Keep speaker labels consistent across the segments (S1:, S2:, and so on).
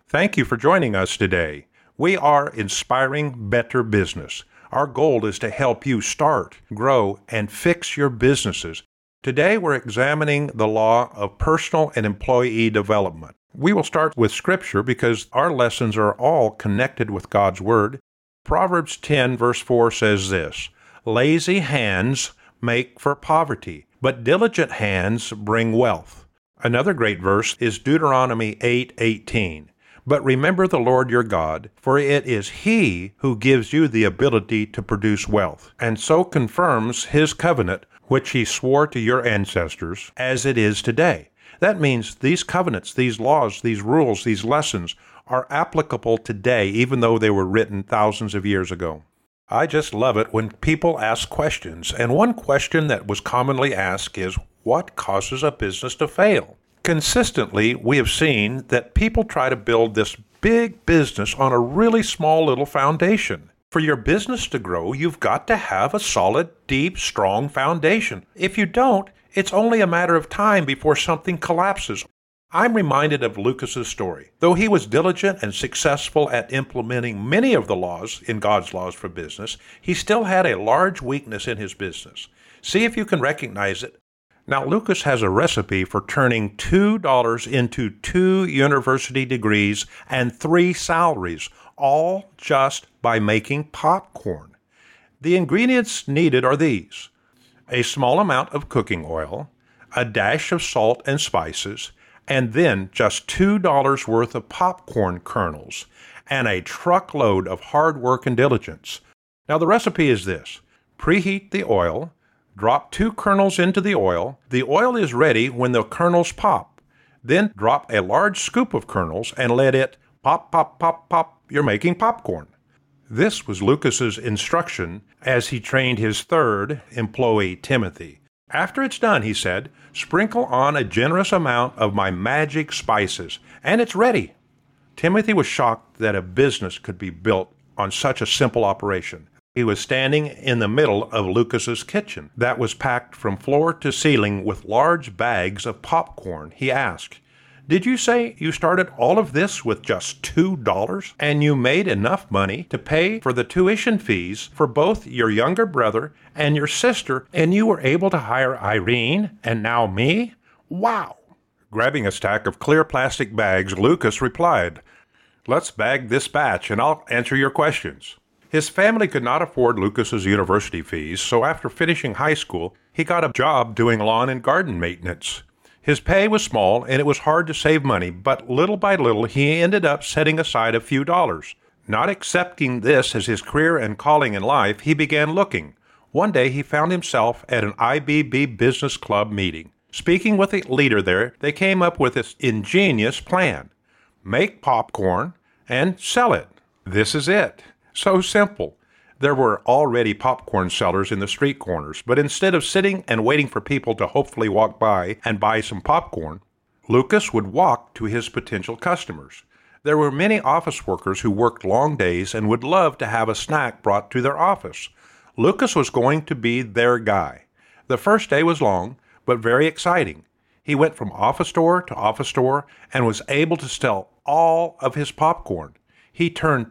S1: Thank you for joining us today. We are Inspiring Better Business. Our goal is to help you start, grow, and fix your businesses. Today we're examining the law of personal and employee development. We will start with Scripture because our lessons are all connected with God's Word. Proverbs 10 verse 4 says this, "Lazy hands make for poverty, but diligent hands bring wealth." Another great verse is Deuteronomy 8:18. "But remember the Lord your God, for it is He who gives you the ability to produce wealth, and so confirms His covenant, which He swore to your ancestors, as it is today." That means these covenants, these laws, these rules, these lessons are applicable today, even though they were written thousands of years ago. I just love it when people ask questions, and one question that was commonly asked is, what causes a business to fail? Consistently, we have seen that people try to build this big business on a really small little foundation. For your business to grow, you've got to have a solid, deep, strong foundation. If you don't, it's only a matter of time before something collapses. I'm reminded of Lucas's story. Though he was diligent and successful at implementing many of the laws in God's laws for business, he still had a large weakness in his business. See if you can recognize it. Now, Lucas has a recipe for turning $2 into 2 university degrees and 3 salaries, all just by making popcorn. The ingredients needed are these: a small amount of cooking oil, a dash of salt and spices, and then just $2 worth of popcorn kernels, and a truckload of hard work and diligence. Now the recipe is this: preheat the oil, drop 2 kernels into the oil. The oil is ready when the kernels pop. Then drop a large scoop of kernels and let it pop, pop, pop, pop. You're making popcorn. This was Lucas's instruction as he trained his third employee, Timothy. After it's done, he said, sprinkle on a generous amount of my magic spices, and it's ready. Timothy was shocked that a business could be built on such a simple operation. He was standing in the middle of Lucas's kitchen that was packed from floor to ceiling with large bags of popcorn. He asked, "Did you say you started all of this with just $2? And you made enough money to pay for the tuition fees for both your younger brother and your sister, and you were able to hire Irene and now me? Wow!" Grabbing a stack of clear plastic bags, Lucas replied, "Let's bag this batch and I'll answer your questions." His family could not afford Lucas's university fees, so after finishing high school, he got a job doing lawn and garden maintenance. His pay was small, and it was hard to save money, but little by little he ended up setting aside a few dollars. Not accepting this as his career and calling in life, he began looking. One day he found himself at an IBB Business Club meeting. Speaking with the leader there, they came up with this ingenious plan: make popcorn and sell it. This is it. So simple. There were already popcorn sellers in the street corners, but instead of sitting and waiting for people to hopefully walk by and buy some popcorn, Lucas would walk to his potential customers. There were many office workers who worked long days and would love to have a snack brought to their office. Lucas was going to be their guy. The first day was long, but very exciting. He went from office door to office door and was able to sell all of his popcorn. He turned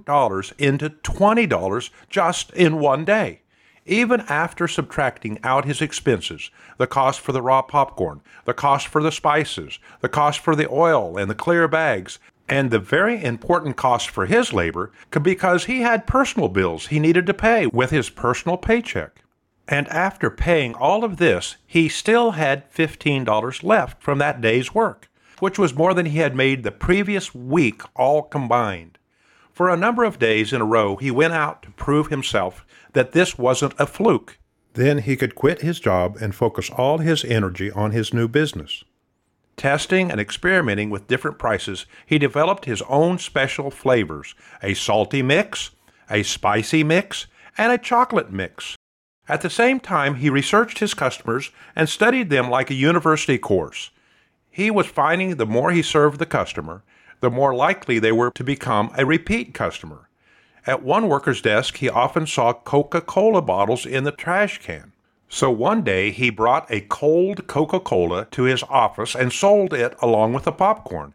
S1: $2 into $20 just in one day. Even after subtracting out his expenses, the cost for the raw popcorn, the cost for the spices, the cost for the oil and the clear bags, and the very important cost for his labor, because he had personal bills he needed to pay with his personal paycheck. And after paying all of this, he still had $15 left from that day's work, which was more than he had made the previous week all combined. For a number of days in a row, he went out to prove himself that this wasn't a fluke. Then he could quit his job and focus all his energy on his new business. Testing and experimenting with different prices, he developed his own special flavors: a salty mix, a spicy mix, and a chocolate mix. At the same time, he researched his customers and studied them like a university course. He was finding the more he served the customer, the more likely they were to become a repeat customer. At one worker's desk, he often saw Coca-Cola bottles in the trash can. So one day, he brought a cold Coca-Cola to his office and sold it along with the popcorn.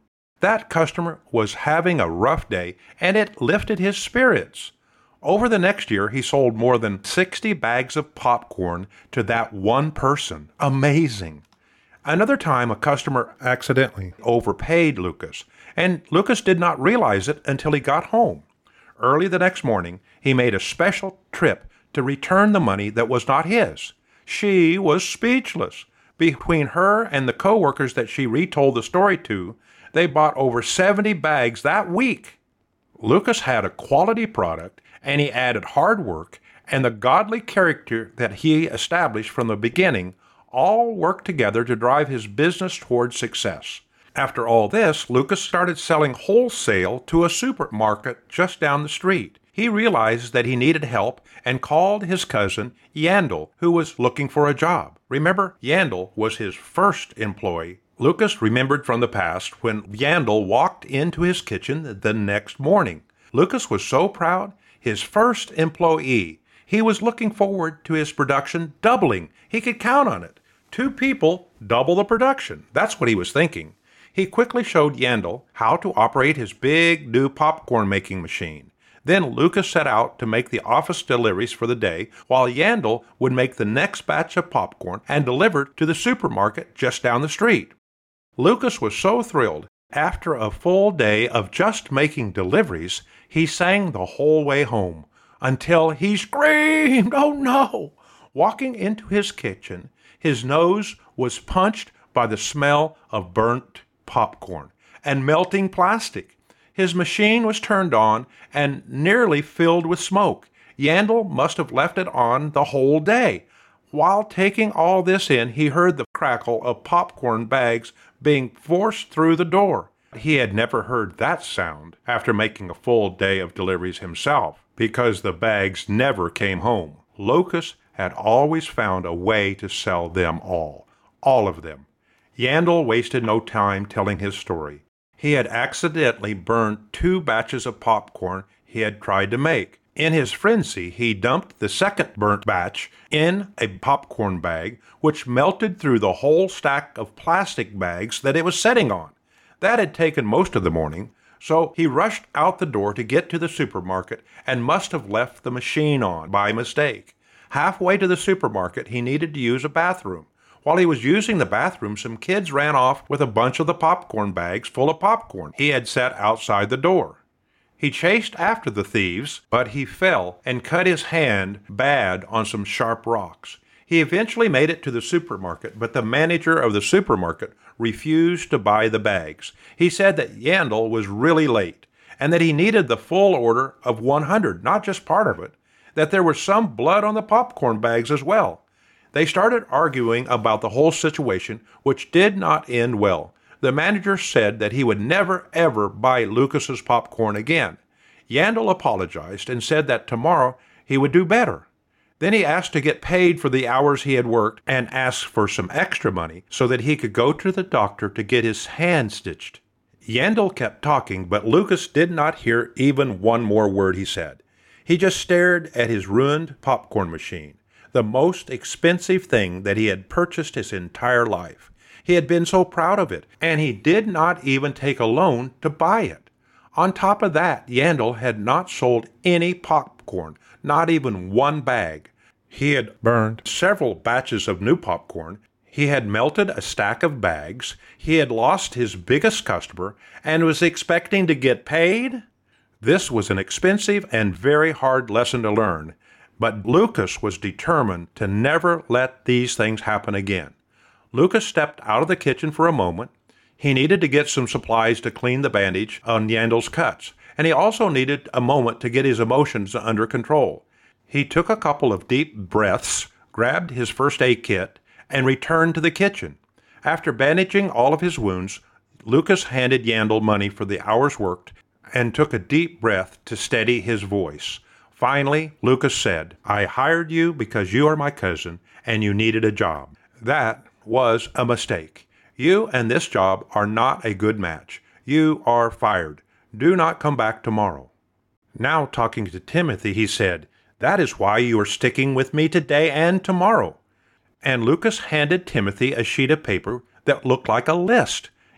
S1: That customer was having a rough day, and it lifted his spirits. Over the next year, he sold more than 60 bags of popcorn to that one person. Amazing. Another time, a customer accidentally overpaid Lucas, and Lucas did not realize it until he got home. Early the next morning, he made a special trip to return the money that was not his. She was speechless. Between her and the coworkers that she retold the story to, they bought over 70 bags that week. Lucas had a quality product, and he added hard work and the godly character that he established from the beginning all worked together to drive his business towards success. After all this, Lucas started selling wholesale to a supermarket just down the street. He realized that he needed help and called his cousin, Yandel, who was looking for a job. Remember, Yandel was his first employee. Lucas remembered from the past when Yandel walked into his kitchen the next morning. Lucas was so proud. His first employee. He was looking forward to his production doubling. He could count on it. 2 people, double the production. That's what he was thinking. He quickly showed Yandel how to operate his big new popcorn making machine. Then Lucas set out to make the office deliveries for the day, while Yandel would make the next batch of popcorn and deliver it to the supermarket just down the street. Lucas was so thrilled. After a full day of just making deliveries, he sang the whole way home until he screamed, "Oh no!" Walking into his kitchen, his nose was punched by the smell of burnt popcorn and melting plastic. His machine was turned on and nearly filled with smoke. Yandel must have left it on the whole day. While taking all this in, he heard the crackle of popcorn bags being forced through the door. He had never heard that sound after making a full day of deliveries himself, because the bags never came home. Lucas had always found a way to sell them all of them. Yandel wasted no time telling his story. He had accidentally burned 2 batches of popcorn he had tried to make. In his frenzy, he dumped the second burnt batch in a popcorn bag, which melted through the whole stack of plastic bags that it was sitting on. That had taken most of the morning, so he rushed out the door to get to the supermarket and must have left the machine on by mistake. Halfway to the supermarket, he needed to use a bathroom. While he was using the bathroom, some kids ran off with a bunch of the popcorn bags full of popcorn he had set outside the door. He chased after the thieves, but he fell and cut his hand bad on some sharp rocks. He eventually made it to the supermarket, but the manager of the supermarket refused to buy the bags. He said that Yandel was really late and that he needed the full order of 100, not just part of it, that there was some blood on the popcorn bags as well. They started arguing about the whole situation, which did not end well. The manager said that he would never, ever buy Lucas's popcorn again. Yandel apologized and said that tomorrow he would do better. Then he asked to get paid for the hours he had worked and asked for some extra money so that he could go to the doctor to get his hand stitched. Yandel kept talking, but Lucas did not hear even one more word he said. He just stared at his ruined popcorn machine, the most expensive thing that he had purchased his entire life. He had been so proud of it, and he did not even take a loan to buy it. On top of that, Yandel had not sold any popcorn, not even one bag. He had burned several batches of new popcorn. He had melted a stack of bags. He had lost his biggest customer and was expecting to get paid. This was an expensive and very hard lesson to learn, but Lucas was determined to never let these things happen again. Lucas stepped out of the kitchen for a moment. He needed to get some supplies to clean the bandage on Yandel's cuts, and he also needed a moment to get his emotions under control. He took a couple of deep breaths, grabbed his first aid kit, and returned to the kitchen. After bandaging all of his wounds, Lucas handed Yandel money for the hours worked and took a deep breath to steady his voice. Finally, Lucas said, "I hired you because you are my cousin and you needed a job. That was a mistake. You and this job are not a good match. You are fired. Do not come back tomorrow." Now, talking to Timothy, he said, "That is why you are sticking with me today and tomorrow." And Lucas handed Timothy a sheet of paper that looked like a list.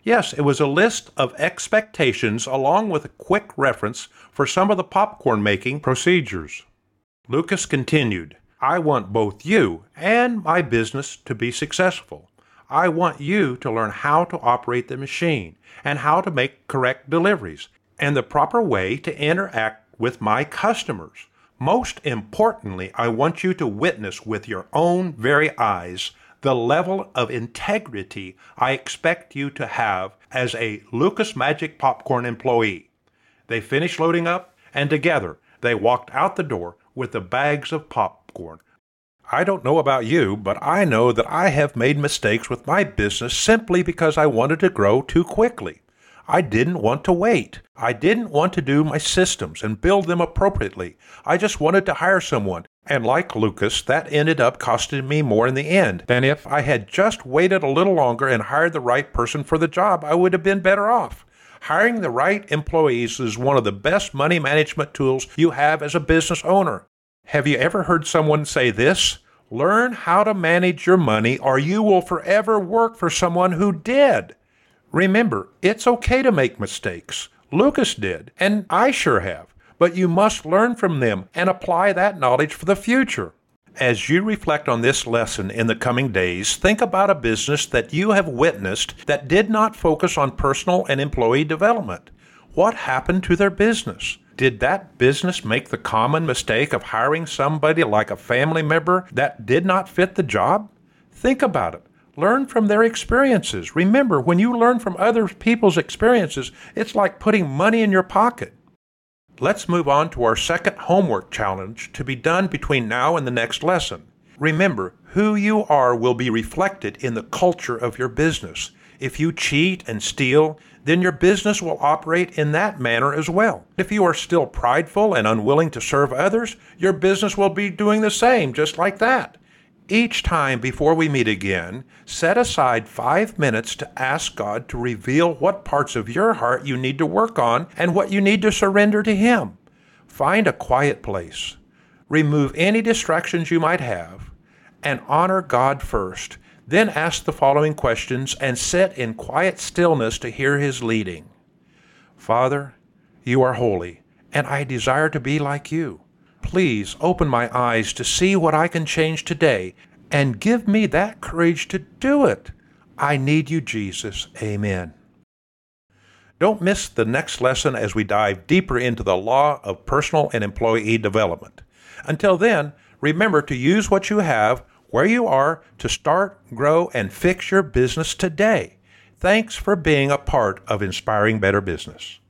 S1: Yes, it was a list of expectations along with a quick reference for some of the popcorn making procedures. Lucas continued, I want both you and my business to be successful. I want you to learn how to operate the machine and how to make correct deliveries and the proper way to interact with my customers. Most importantly, I want you to witness with your own very eyes the level of integrity I expect you to have as a Lucas Magic Popcorn employee. They finished loading up, and together they walked out the door with the bags of popcorn. I don't know about you, but I know that I have made mistakes with my business simply because I wanted to grow too quickly. I didn't want to wait. I didn't want to do my systems and build them appropriately. I just wanted to hire someone. And like Lucas, that ended up costing me more in the end than if I had just waited a little longer and hired the right person for the job. I would have been better off. Hiring the right employees is one of the best money management tools you have as a business owner. Have you ever heard someone say this? Learn how to manage your money or you will forever work for someone who did. Remember, it's okay to make mistakes. Lucas did, and I sure have. But you must learn from them and apply that knowledge for the future. As you reflect on this lesson in the coming days, think about a business that you have witnessed that did not focus on personal and employee development. What happened to their business? Did that business make the common mistake of hiring somebody like a family member that did not fit the job? Think about it. Learn from their experiences. Remember, when you learn from other people's experiences, it's like putting money in your pocket. Let's move on to our second homework challenge to be done between now and the next lesson. Remember, who you are will be reflected in the culture of your business. If you cheat and steal, then your business will operate in that manner as well. If you are still prideful and unwilling to serve others, your business will be doing the same, just like that. Each time before we meet again, set aside 5 minutes to ask God to reveal what parts of your heart you need to work on and what you need to surrender to Him. Find a quiet place. Remove any distractions you might have and honor God first. Then ask the following questions and sit in quiet stillness to hear His leading. Father, you are holy, and I desire to be like you. Please open my eyes to see what I can change today and give me that courage to do it. I need you, Jesus. Amen. Don't miss the next lesson as we dive deeper into the law of personal and employee development. Until then, remember to use what you have where you are to start, grow, and fix your business today. Thanks for being a part of Inspiring Better Business.